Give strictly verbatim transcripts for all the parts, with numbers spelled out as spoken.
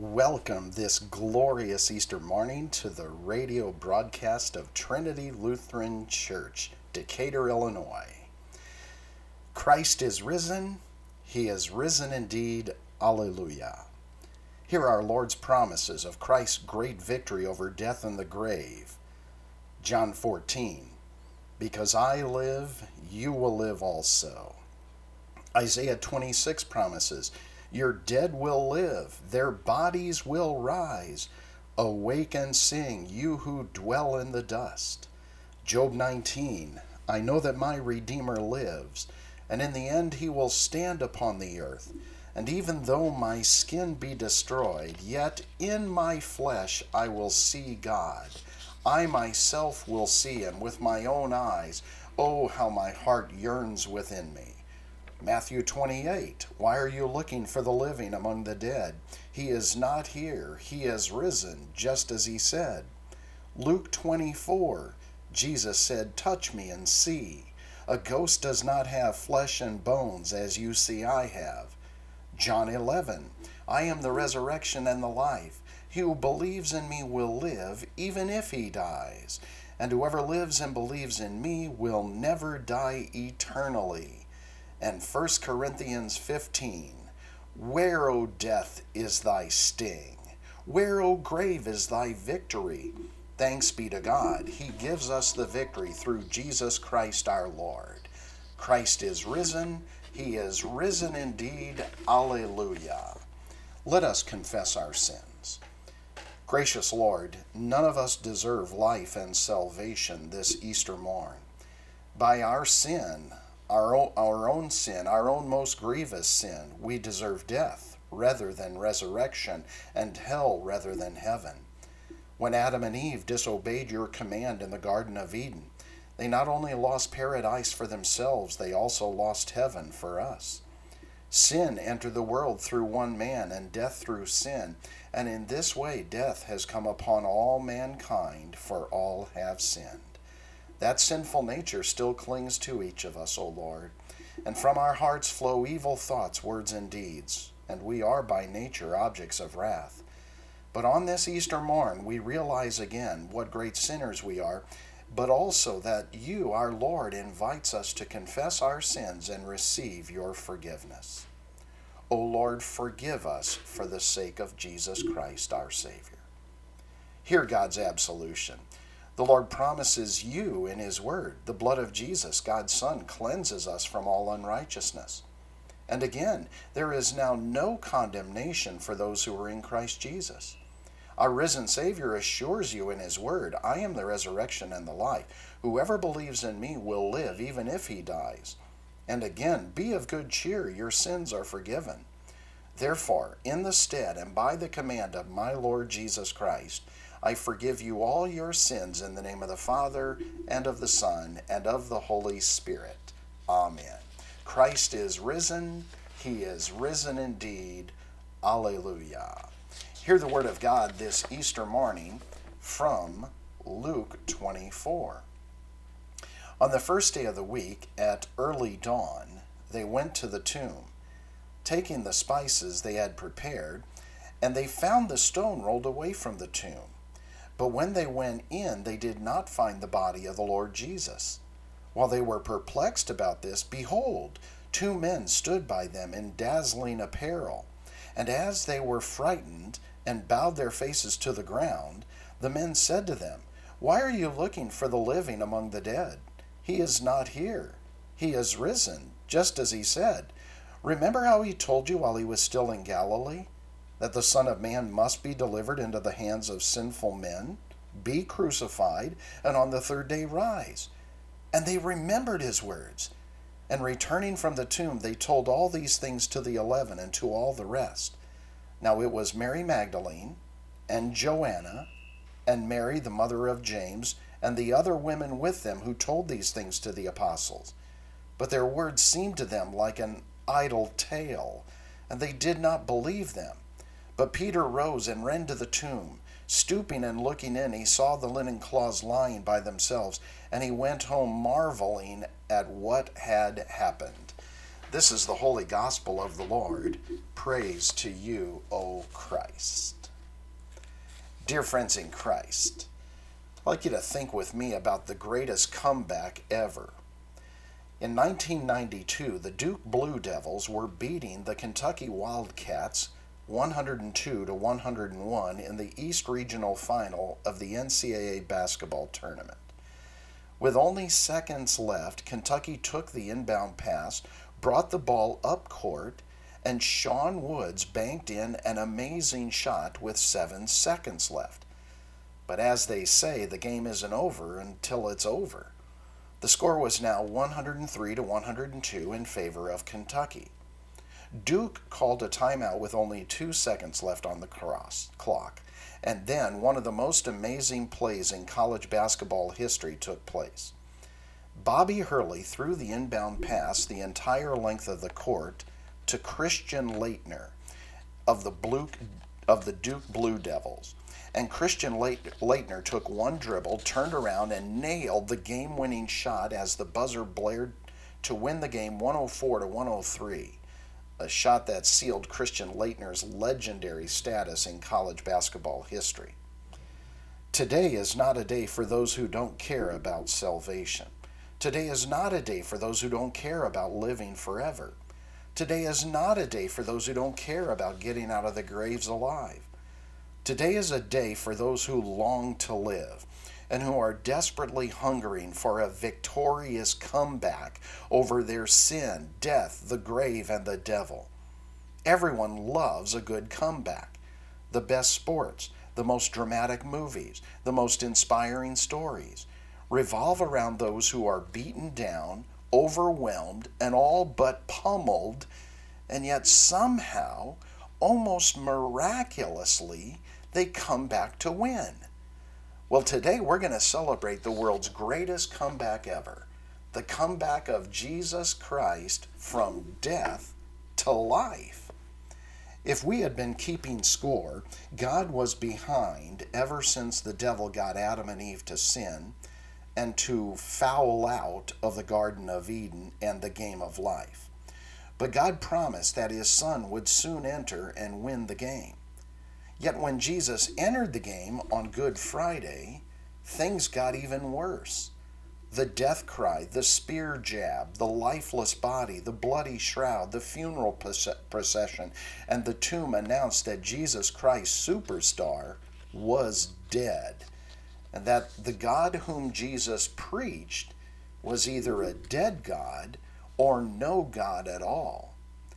Welcome this glorious Easter morning to the radio broadcast of Trinity Lutheran Church, Decatur, Illinois. Christ is risen. He is risen indeed. Alleluia. Here are our Lord's promises of Christ's great victory over death and the grave. John fourteen, because I live, you will live also. Isaiah twenty-six promises, your dead will live, their bodies will rise. Awake and sing, you who dwell in the dust. Job nineteen, I know that my Redeemer lives, and in the end he will stand upon the earth. And even though my skin be destroyed, yet in my flesh I will see God. I myself will see him with my own eyes. Oh, how my heart yearns within me. Matthew twenty-eight, why are you looking for the living among the dead? He is not here. He is risen, just as he said. Luke twenty-four, Jesus said, touch me and see. A ghost does not have flesh and bones as you see I have. John eleven, I am the resurrection and the life. He who believes in me will live, even if he dies. And whoever lives and believes in me will never die eternally. And First Corinthians fifteen, where, O death, is thy sting? Where, O grave, is thy victory? Thanks be to God, he gives us the victory through Jesus Christ our Lord. Christ is risen, he is risen indeed. Alleluia. Let us confess our sins. Gracious Lord, none of us deserve life and salvation this Easter morn. By our sin, Our own, our own sin, our own most grievous sin, we deserve death rather than resurrection, and hell rather than heaven. When Adam and Eve disobeyed your command in the Garden of Eden, they not only lost paradise for themselves, they also lost heaven for us. Sin entered the world through one man, and death through sin, and in this way death has come upon all mankind, for all have sinned. That sinful nature still clings to each of us, O Lord, and from our hearts flow evil thoughts, words, and deeds, and we are by nature objects of wrath. But on this Easter morn we realize again what great sinners we are, but also that you, our Lord, invites us to confess our sins and receive your forgiveness. O Lord, forgive us for the sake of Jesus Christ, our Savior. Hear God's absolution. The Lord promises you in his word, the blood of Jesus, God's Son, cleanses us from all unrighteousness. And again, there is now no condemnation for those who are in Christ Jesus. Our risen Savior assures you in his word, I am the resurrection and the life. Whoever believes in me will live even if he dies. And again, be of good cheer, your sins are forgiven. Therefore, in the stead and by the command of my Lord Jesus Christ, I forgive you all your sins in the name of the Father, and of the Son, and of the Holy Spirit. Amen. Christ is risen. He is risen indeed. Alleluia. Hear the word of God this Easter morning from Luke twenty-four. On the first day of the week, at early dawn, they went to the tomb, taking the spices they had prepared, and they found the stone rolled away from the tomb. But when they went in, they did not find the body of the Lord Jesus. While they were perplexed about this, behold, two men stood by them in dazzling apparel. And as they were frightened and bowed their faces to the ground, the men said to them, why are you looking for the living among the dead? He is not here. He is risen, just as he said. Remember how he told you while he was still in Galilee, that the Son of Man must be delivered into the hands of sinful men, be crucified, and on the third day rise. And they remembered his words. And returning from the tomb, they told all these things to the eleven and to all the rest. Now it was Mary Magdalene, and Joanna, and Mary the mother of James, and the other women with them who told these things to the apostles. But their words seemed to them like an idle tale, and they did not believe them. But Peter rose and ran to the tomb. Stooping and looking in, he saw the linen cloths lying by themselves, and he went home marveling at what had happened. This is the holy gospel of the Lord. Praise to you, O Christ. Dear friends in Christ, I'd like you to think with me about the greatest comeback ever. In nineteen ninety-two, the Duke Blue Devils were beating the Kentucky Wildcats one hundred two to one hundred one in the East Regional Final of the N C double A basketball tournament. With only seconds left, Kentucky took the inbound pass, brought the ball up court, and Sean Woods banked in an amazing shot with seven seconds left. But as they say, the game isn't over until it's over. The score was now one hundred three to one hundred two in favor of Kentucky. Duke called a timeout with only two seconds left on the cross clock, and then one of the most amazing plays in college basketball history took place. Bobby Hurley threw the inbound pass the entire length of the court to Christian Laettner of the, Blue, of the Duke Blue Devils. And Christian Laettner took one dribble, turned around, and nailed the game-winning shot as the buzzer blared to win the game one oh four to one oh three, a shot that sealed Christian Laettner's legendary status in college basketball history. Today is not a day for those who don't care about salvation. Today is not a day for those who don't care about living forever. Today is not a day for those who don't care about getting out of the graves alive. Today is a day for those who long to live and who are desperately hungering for a victorious comeback over their sin, death, the grave, and the devil. Everyone loves a good comeback. The best sports, the most dramatic movies, the most inspiring stories revolve around those who are beaten down, overwhelmed, and all but pummeled, and yet somehow, almost miraculously, they come back to win. Well, today we're going to celebrate the world's greatest comeback ever, the comeback of Jesus Christ from death to life. If we had been keeping score, God was behind ever since the devil got Adam and Eve to sin and to foul out of the Garden of Eden and the game of life. But God promised that his Son would soon enter and win the game. Yet when Jesus entered the game on Good Friday, things got even worse. The death cry, the spear jab, the lifeless body, the bloody shroud, the funeral procession, and the tomb announced that Jesus Christ, superstar, was dead, and that the God whom Jesus preached was either a dead God or no God at all.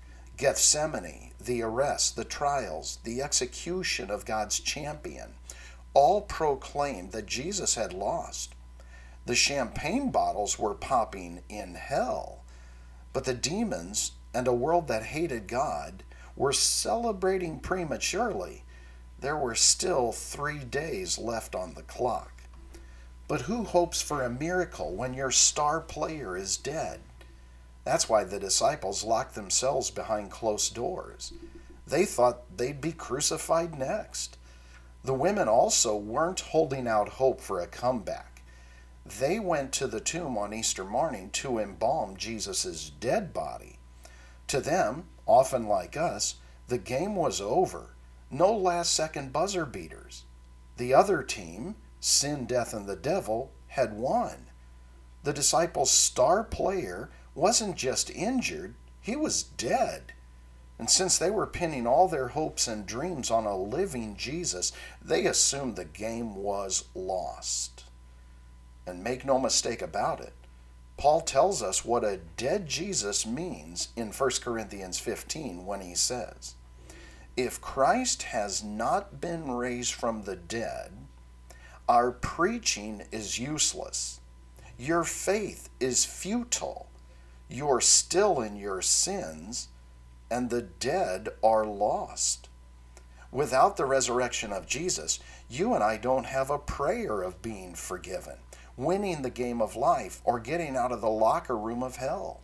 Gethsemane, the arrest, the trials, the execution of God's champion, all proclaimed that Jesus had lost. The champagne bottles were popping in hell, but the demons and a world that hated God were celebrating prematurely. There were still three days left on the clock. But who hopes for a miracle when your star player is dead? That's why the disciples locked themselves behind closed doors. They thought they'd be crucified next. The women also weren't holding out hope for a comeback. They went to the tomb on Easter morning to embalm Jesus' dead body. To them, often like us, the game was over. No last-second buzzer beaters. The other team, sin, death, and the devil, had won. The disciples' star player wasn't just injured, he was dead. And since they were pinning all their hopes and dreams on a living Jesus, they assumed the game was lost. And make no mistake about it, Paul tells us what a dead Jesus means in First Corinthians fifteen when he says, "If Christ has not been raised from the dead, our preaching is useless. Your faith is futile. You're still in your sins, and the dead are lost." Without the resurrection of Jesus, you and I don't have a prayer of being forgiven, winning the game of life, or getting out of the locker room of hell.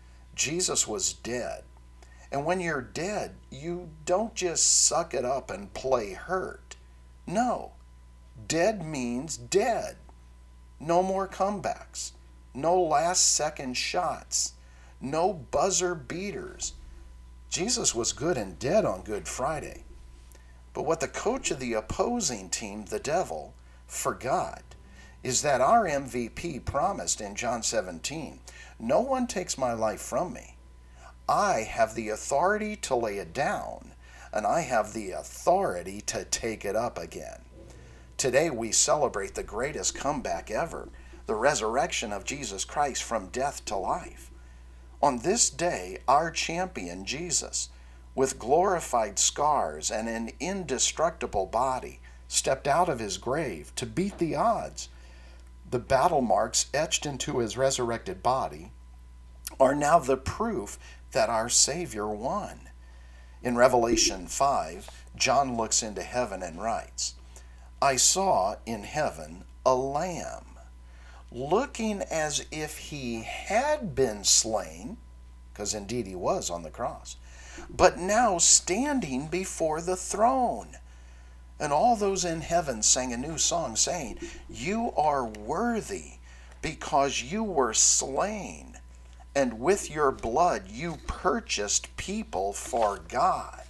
Jesus was dead. And when you're dead, you don't just suck it up and play hurt. No. Dead means dead. No more comebacks. No last-second shots. no buzzer beaters. Jesus was good and dead on Good Friday. But what the coach of the opposing team, the devil, forgot is that our M V P promised in John seventeen, "No one takes my life from me. I have the authority to lay it down, and I have the authority to take it up again." Today we celebrate the greatest comeback ever, the resurrection of Jesus Christ from death to life. On this day, our champion Jesus, with glorified scars and an indestructible body, stepped out of his grave to beat the odds. The battle marks etched into his resurrected body are now the proof that our Savior won. In Revelation five, John looks into heaven and writes, "I saw in heaven a lamb, looking as if he had been slain," because indeed he was on the cross, "but now standing before the throne. And all those in heaven sang a new song, saying, 'You are worthy, because you were slain, and with your blood you purchased people for God.'"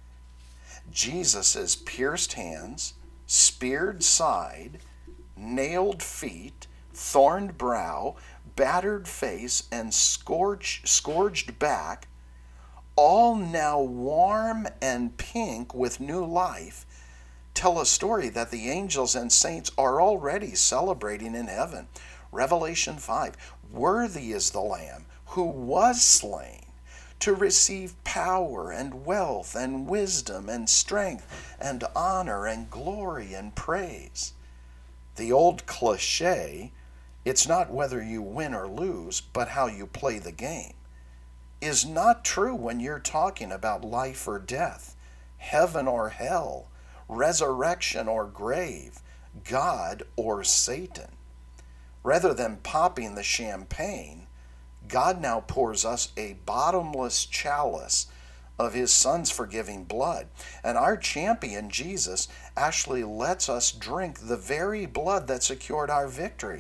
Jesus' pierced hands, speared side, nailed feet, thorned brow, battered face, and scorch, scourged back, all now warm and pink with new life, tell a story that the angels and saints are already celebrating in heaven. Revelation five, "Worthy is the Lamb who was slain to receive power and wealth and wisdom and strength and honor and glory and praise." The old cliche, "It's not whether you win or lose, but how you play the game," is not true when you're talking about life or death, heaven or hell, resurrection or grave, God or Satan. Rather than popping the champagne, God now pours us a bottomless chalice of his Son's forgiving blood. And our champion, Jesus, actually lets us drink the very blood that secured our victory.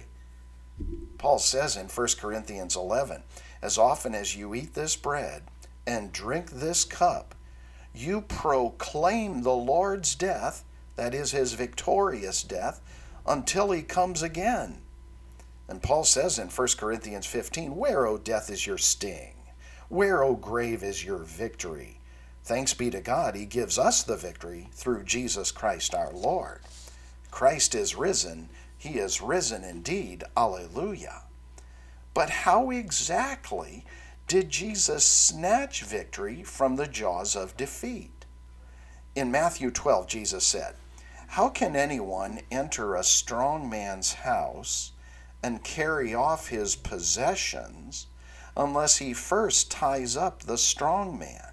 Paul says in First Corinthians eleven, "As often as you eat this bread and drink this cup, you proclaim the Lord's death," that is his victorious death, "until he comes again." And Paul says in First Corinthians fifteen, "Where, O death, is your sting? Where, O grave, is your victory? Thanks be to God, he gives us the victory through Jesus Christ our Lord." Christ is risen. He is risen indeed. Alleluia. But how exactly did Jesus snatch victory from the jaws of defeat? In Matthew twelve, Jesus said, "How can anyone enter a strong man's house and carry off his possessions unless he first ties up the strong man?"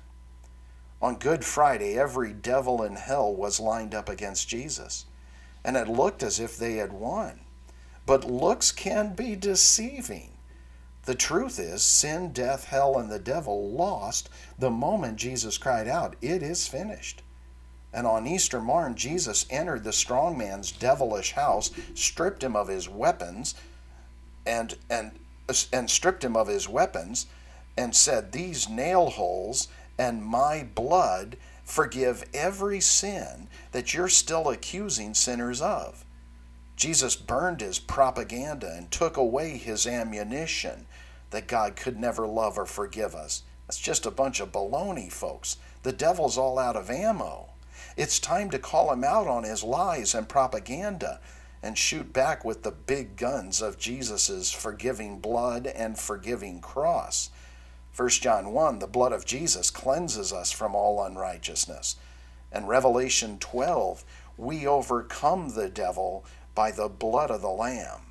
On Good Friday, every devil in hell was lined up against Jesus, and it looked as if they had won. But looks can be deceiving. The truth is, sin, death, hell, and the devil lost the moment Jesus cried out, "It is finished." And on Easter morn, Jesus entered the strong man's devilish house, stripped him of his weapons, and and and stripped him of his weapons, and said, "These nail holes and my blood forgive every sin that you're still accusing sinners of." Jesus burned his propaganda and took away his ammunition that God could never love or forgive us. That's just a bunch of baloney, folks. The devil's all out of ammo. It's time to call him out on his lies and propaganda and shoot back with the big guns of Jesus' forgiving blood and forgiving cross. First John one, the blood of Jesus cleanses us from all unrighteousness. And Revelation twelve, we overcome the devil by the blood of the Lamb.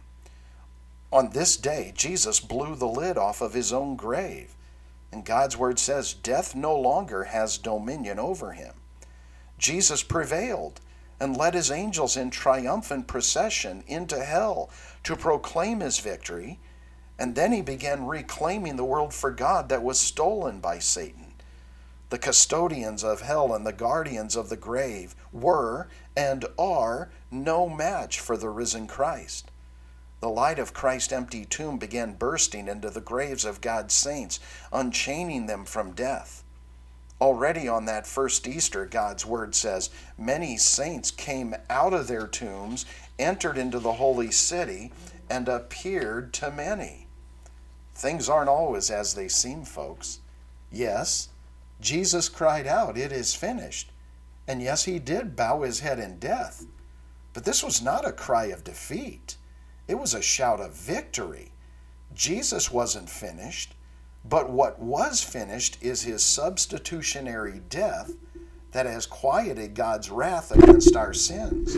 On this day, Jesus blew the lid off of his own grave. And God's word says death no longer has dominion over him. Jesus prevailed and led his angels in triumphant procession into hell to proclaim his victory. And then he began reclaiming the world for God that was stolen by Satan. The custodians of hell and the guardians of the grave were and are no match for the risen Christ. The light of Christ's empty tomb began bursting into the graves of God's saints, unchaining them from death. Already on that first Easter, God's word says, many saints came out of their tombs, entered into the holy city, and appeared to many. Things aren't always as they seem, folks. Yes, Jesus cried out, "It is finished." And yes, he did bow his head in death. But this was not a cry of defeat. It was a shout of victory. Jesus wasn't finished, but what was finished is his substitutionary death that has quieted God's wrath against our sins.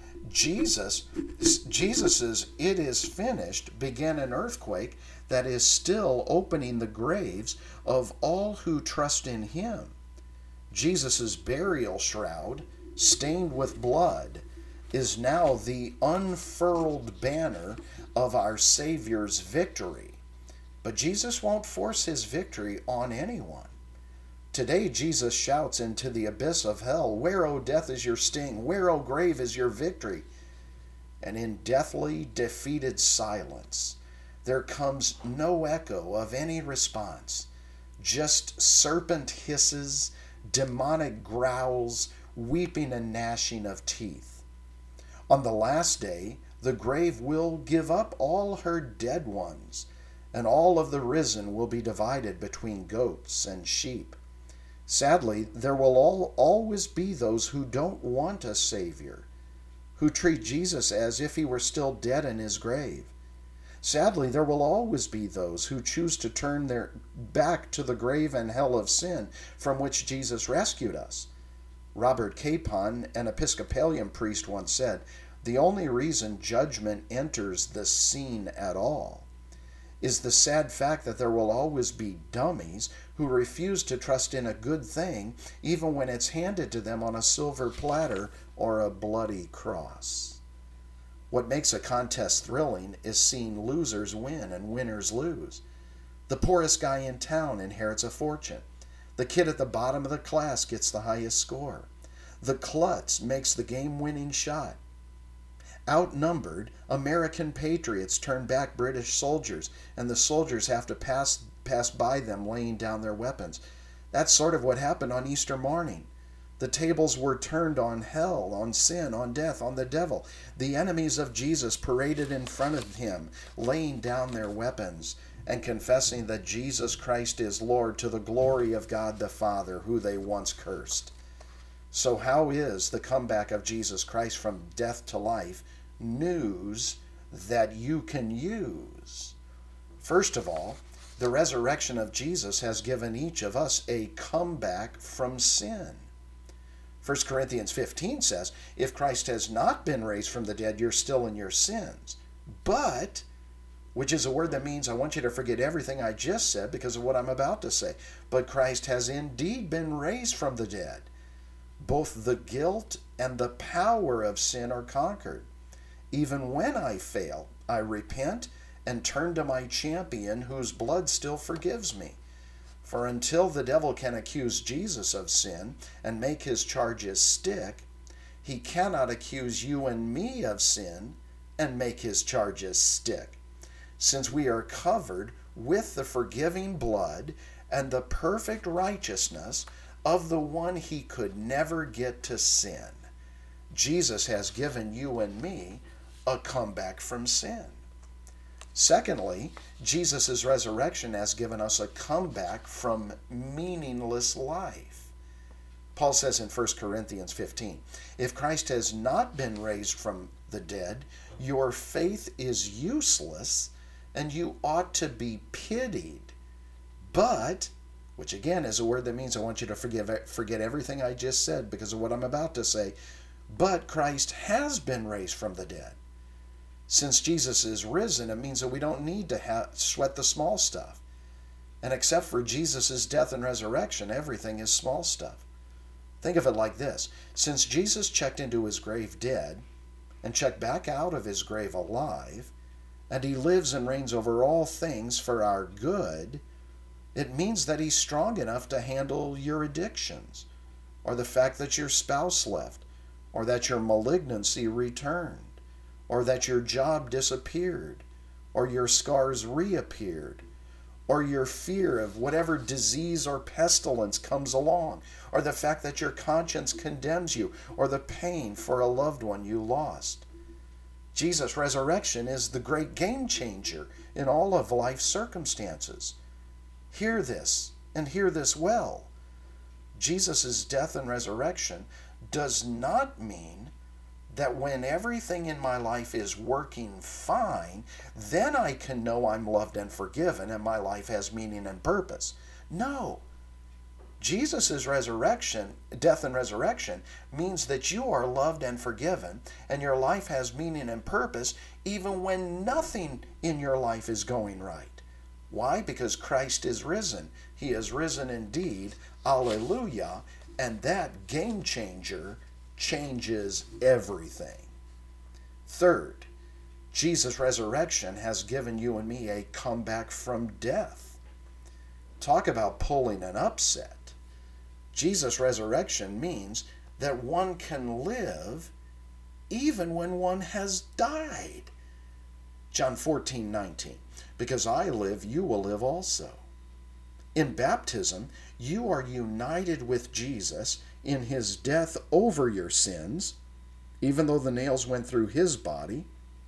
Jesus, Jesus's "it is finished" began an earthquake that is still opening the graves of all who trust in him. Jesus's burial shroud, stained with blood, is now the unfurled banner of our Savior's victory. But Jesus won't force his victory on anyone. Today, Jesus shouts into the abyss of hell, "Where, O death, is your sting? Where, O grave, is your victory?" And in deathly, defeated silence, there comes no echo of any response, just serpent hisses, demonic growls, weeping and gnashing of teeth. On the last day, the grave will give up all her dead ones, and all of the risen will be divided between goats and sheep. Sadly, there will all, always be those who don't want a Savior, who treat Jesus as if he were still dead in his grave. Sadly, there will always be those who choose to turn their back to the grave and hell of sin from which Jesus rescued us. Robert Capon, an Episcopalian priest, once said, "The only reason judgment enters the scene at all is the sad fact that there will always be dummies who refuse to trust in a good thing even when it's handed to them on a silver platter or a bloody cross." What makes a contest thrilling is seeing losers win and winners lose. The poorest guy in town inherits a fortune. The kid at the bottom of the class gets the highest score. The klutz makes the game-winning shot. Outnumbered, American patriots turn back British soldiers, and the soldiers have to pass pass by them laying down their weapons. That's sort of what happened on Easter morning. The tables were turned on hell, on sin, on death, on the devil. The enemies of Jesus paraded in front of him, laying down their weapons and confessing that Jesus Christ is Lord to the glory of God the Father, who they once cursed. So how is the comeback of Jesus Christ from death to life news that you can use? First of all, the resurrection of Jesus has given each of us a comeback from sin. First Corinthians fifteen says, if Christ has not been raised from the dead, you're still in your sins. But, which is a word that means I want you to forget everything I just said because of what I'm about to say. But Christ has indeed been raised from the dead. Both the guilt and the power of sin are conquered. Even when I fail, I repent and turn to my champion whose blood still forgives me. For until the devil can accuse Jesus of sin and make his charges stick, he cannot accuse you and me of sin and make his charges stick, since we are covered with the forgiving blood and the perfect righteousness of the one he could never get to sin. Jesus has given you and me a comeback from sin. Secondly, Jesus' resurrection has given us a comeback from meaningless life. Paul says in First Corinthians fifteen, if Christ has not been raised from the dead, your faith is useless and you ought to be pitied. But, which again is a word that means I want you to forgive, forget everything I just said because of what I'm about to say, but Christ has been raised from the dead. Since Jesus is risen, it means that we don't need to ha- sweat the small stuff. And except for Jesus' death and resurrection, everything is small stuff. Think of it like this. Since Jesus checked into his grave dead and checked back out of his grave alive, and he lives and reigns over all things for our good, it means that he's strong enough to handle your addictions, or the fact that your spouse left, or that your malignancy returned, or that your job disappeared, or your scars reappeared, or your fear of whatever disease or pestilence comes along, or the fact that your conscience condemns you, or the pain for a loved one you lost. Jesus' resurrection is the great game changer in all of life's circumstances. Hear this, and hear this well. Jesus' death and resurrection does not mean that when everything in my life is working fine, then I can know I'm loved and forgiven and my life has meaning and purpose. No. Jesus' resurrection, death and resurrection, means that you are loved and forgiven and your life has meaning and purpose even when nothing in your life is going right. Why? Because Christ is risen. He is risen indeed. Alleluia. And that game changer changes everything. Third, Jesus' resurrection has given you and me a comeback from death. Talk about pulling an upset. Jesus' resurrection means that one can live even when one has died. John fourteen nineteen. Because I live, you will live also. In baptism, you are united with Jesus in his death over your sins, even though the nails went through his body.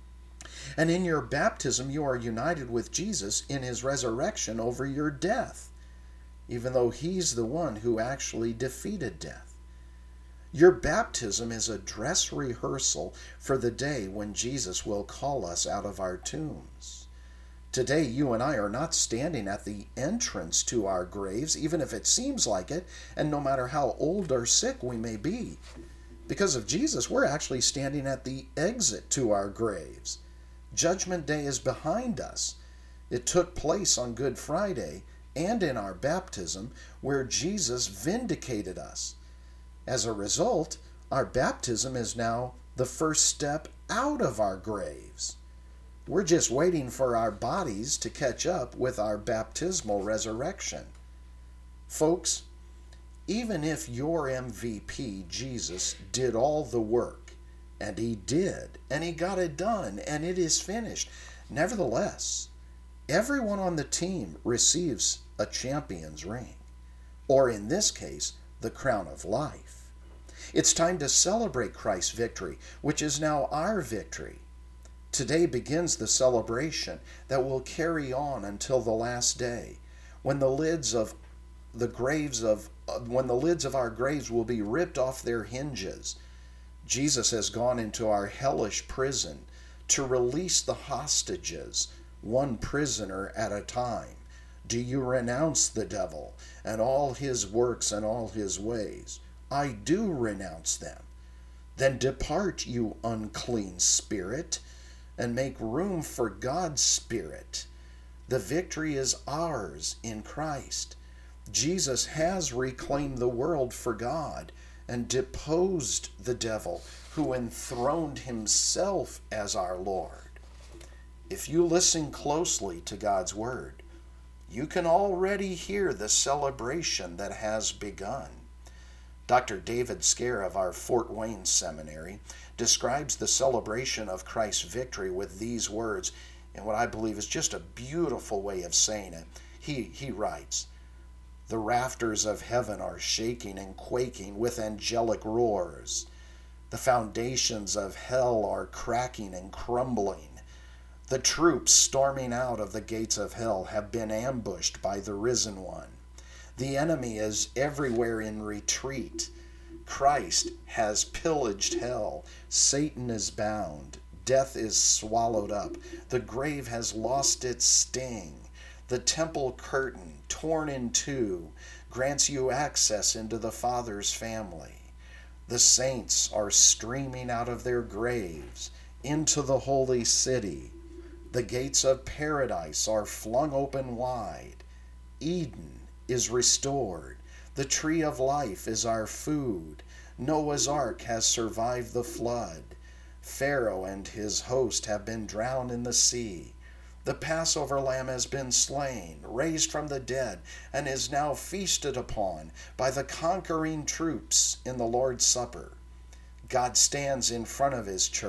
And in your baptism, you are united with Jesus in his resurrection over your death, even though he's the one who actually defeated death. Your baptism is a dress rehearsal for the day when Jesus will call us out of our tombs. Today, you and I are not standing at the entrance to our graves, even if it seems like it, and no matter how old or sick we may be. Because of Jesus, we're actually standing at the exit to our graves. Judgment Day is behind us. It took place on Good Friday and in our baptism, where Jesus vindicated us. As a result, our baptism is now the first step out of our graves. We're just waiting for our bodies to catch up with our baptismal resurrection. Folks, even if your M V P, Jesus, did all the work, and he did, and he got it done, and it is finished, nevertheless, everyone on the team receives a champion's ring, or in this case, the crown of life. It's time to celebrate Christ's victory, which is now our victory. Today begins the celebration that will carry on until the last day, when the lids of the graves of uh, when the lids of our graves will be ripped off their hinges. Jesus has gone into our hellish prison to release the hostages, one prisoner at a time. Do you renounce the devil and all his works and all his ways? I do renounce them. Then depart, you unclean spirit, and make room for God's Spirit. The victory is ours in Christ. Jesus has reclaimed the world for God and deposed the devil, who enthroned himself as our Lord. If you listen closely to God's word, you can already hear the celebration that has begun. Doctor David Scare of our Fort Wayne Seminary describes the celebration of Christ's victory with these words in what I believe is just a beautiful way of saying it. He, he writes, "The rafters of heaven are shaking and quaking with angelic roars. The foundations of hell are cracking and crumbling. The troops storming out of the gates of hell have been ambushed by the risen one. The enemy is everywhere in retreat. Christ has pillaged hell. Satan is bound. Death is swallowed up. The grave has lost its sting. The temple curtain, torn in two, grants you access into the Father's family. The saints are streaming out of their graves into the holy city. The gates of paradise are flung open wide. Eden is restored. The tree of life is our food. Noah's ark has survived the flood. Pharaoh and his host have been drowned in the sea. The Passover lamb has been slain, raised from the dead, and is now feasted upon by the conquering troops in the Lord's Supper. God stands in front of his church,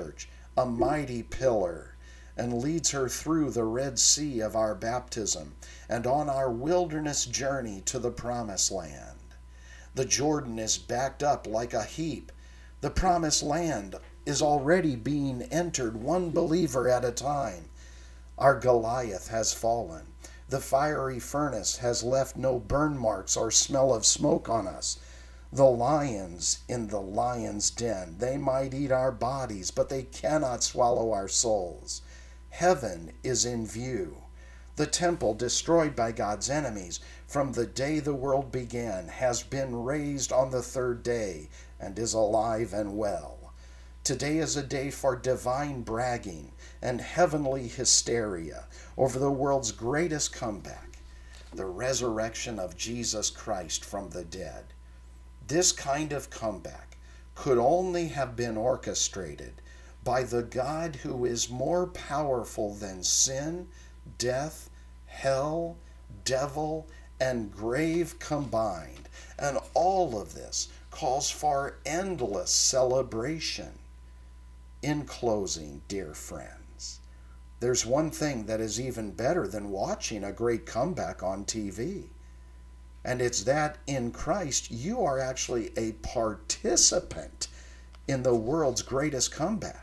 a mighty pillar, and leads her through the Red Sea of our baptism and on our wilderness journey to the Promised Land. The Jordan is backed up like a heap. The Promised Land is already being entered one believer at a time. Our Goliath has fallen. The fiery furnace has left no burn marks or smell of smoke on us. The lions in the lion's den, they might eat our bodies, but they cannot swallow our souls. Heaven is in view. The temple destroyed by God's enemies from the day the world began has been raised on the third day and is alive and well. Today is a day for divine bragging and heavenly hysteria over the world's greatest comeback, the resurrection of Jesus Christ from the dead. This kind of comeback could only have been orchestrated by the God who is more powerful than sin, death, hell, devil, and grave combined. And all of this calls for endless celebration. In closing, dear friends, there's one thing that is even better than watching a great comeback on T V. And it's that in Christ, you are actually a participant in the world's greatest comeback.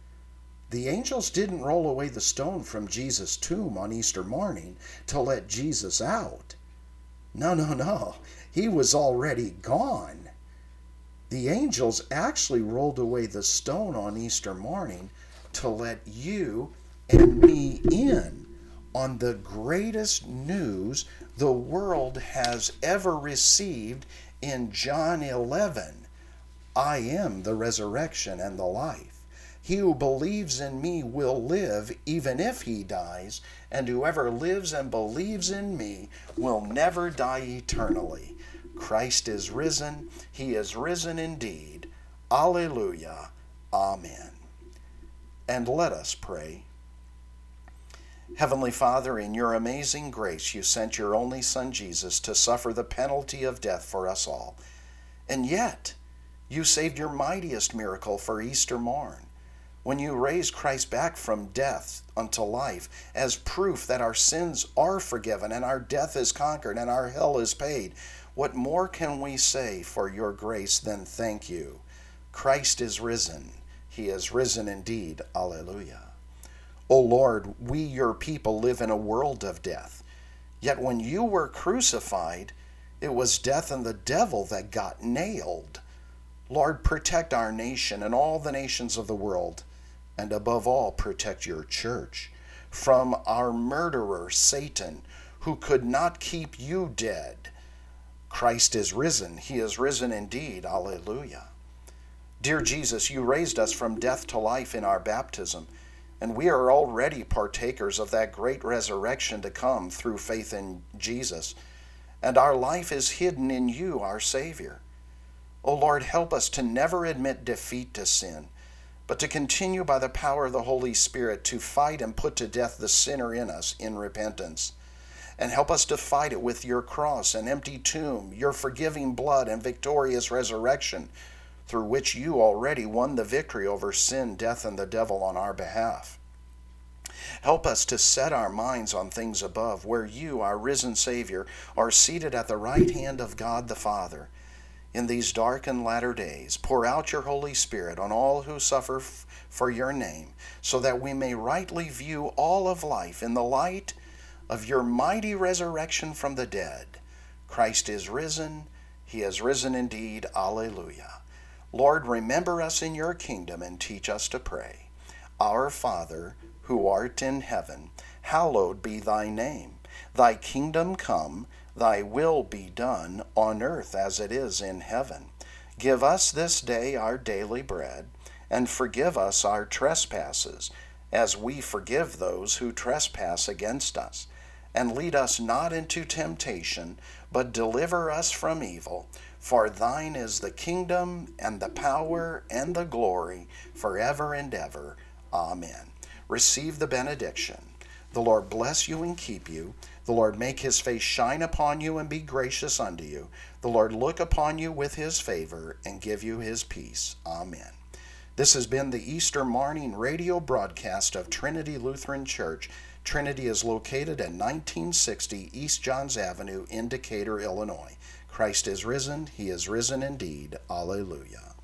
The angels didn't roll away the stone from Jesus' tomb on Easter morning to let Jesus out. No, no, no. He was already gone. The angels actually rolled away the stone on Easter morning to let you and me in on the greatest news the world has ever received in John eleven. I am the resurrection and the life. He who believes in me will live even if he dies, and whoever lives and believes in me will never die eternally. Christ is risen. He is risen indeed. Alleluia. Amen. And let us pray. Heavenly Father, in your amazing grace, you sent your only Son, Jesus, to suffer the penalty of death for us all. And yet, you saved your mightiest miracle for Easter morn, when you raised Christ back from death unto life as proof that our sins are forgiven and our death is conquered and our hell is paid. What more can we say for your grace than thank you? Christ is risen. He is risen indeed. Alleluia. O Lord, we, your people, live in a world of death. Yet when you were crucified, it was death and the devil that got nailed. Lord, protect our nation and all the nations of the world, and above all, protect your church from our murderer, Satan, who could not keep you dead. Christ is risen. He is risen indeed. Alleluia. Dear Jesus, you raised us from death to life in our baptism, and we are already partakers of that great resurrection to come through faith in Jesus. And our life is hidden in you, our Savior. O Lord, help us to never admit defeat to sin, but to continue by the power of the Holy Spirit to fight and put to death the sinner in us in repentance. And help us to fight it with your cross and empty tomb, your forgiving blood and victorious resurrection, through which you already won the victory over sin, death, and the devil on our behalf. Help us to set our minds on things above, where you, our risen Savior, are seated at the right hand of God the Father. In these dark and latter days, pour out your Holy Spirit on all who suffer f- for your name, so that we may rightly view all of life in the light of your mighty resurrection from the dead. Christ is risen. He is risen indeed. Alleluia. Lord, remember us in your kingdom and teach us to pray. Our Father, who art in heaven, hallowed be thy name. Thy kingdom come, thy will be done on earth as it is in heaven. Give us this day our daily bread, and forgive us our trespasses, as we forgive those who trespass against us. And lead us not into temptation, but deliver us from evil. For thine is the kingdom, and the power, and the glory, forever and ever. Amen. Receive the benediction. The Lord bless you and keep you. The Lord make his face shine upon you and be gracious unto you. The Lord look upon you with his favor and give you his peace. Amen. This has been the Easter morning radio broadcast of Trinity Lutheran Church. Trinity is located at nineteen sixty East Johns Avenue in Decatur, Illinois. Christ is risen. He is risen indeed. Alleluia.